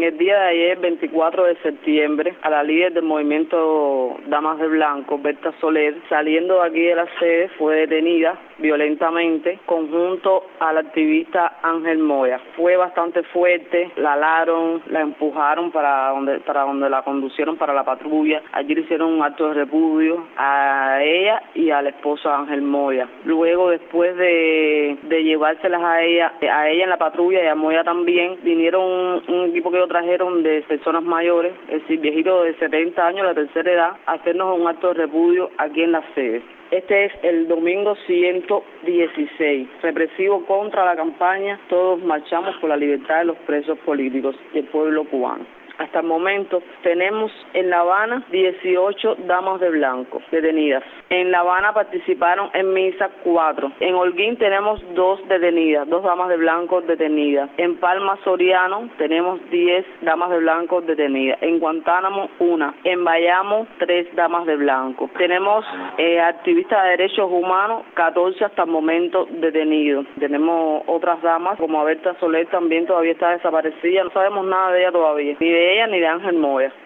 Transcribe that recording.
el día de ayer, 24 de septiembre, a la líder del movimiento Damas de Blanco, Berta Soler, saliendo de aquí de la sede, fue detenida violentamente conjunto al activista Ángel Moya. Fue bastante fuerte, la alaron, la empujaron para donde la conducieron para la patrulla. Allí le hicieron un acto de repudio a ella y al esposo Ángel Moya. Luego, después de llevárselas a ella en la patrulla y a Moya también, vinieron un equipo que lo trajeron de personas mayores, es decir, viejitos de 70 años, la tercera edad, a hacernos un acto de repudio aquí en la sede. Este es el domingo 116, represivo contra la campaña Todos marchamos por la libertad de los presos políticos y el pueblo cubano. Hasta el momento tenemos en La Habana 18 damas de blanco detenidas. En La Habana participaron en misa 4. En Holguín tenemos 2 detenidas, 2 damas de blanco detenidas. En Palma Soriano tenemos 10 damas de blanco detenidas. En Guantánamo 1. En Bayamo 3 damas de blanco. Tenemos activistas de derechos humanos, 14 hasta el momento detenidos. Tenemos otras damas como Berta Soler, también todavía está desaparecida. No sabemos nada de ella todavía, ni de ella ni de Ángel Moya.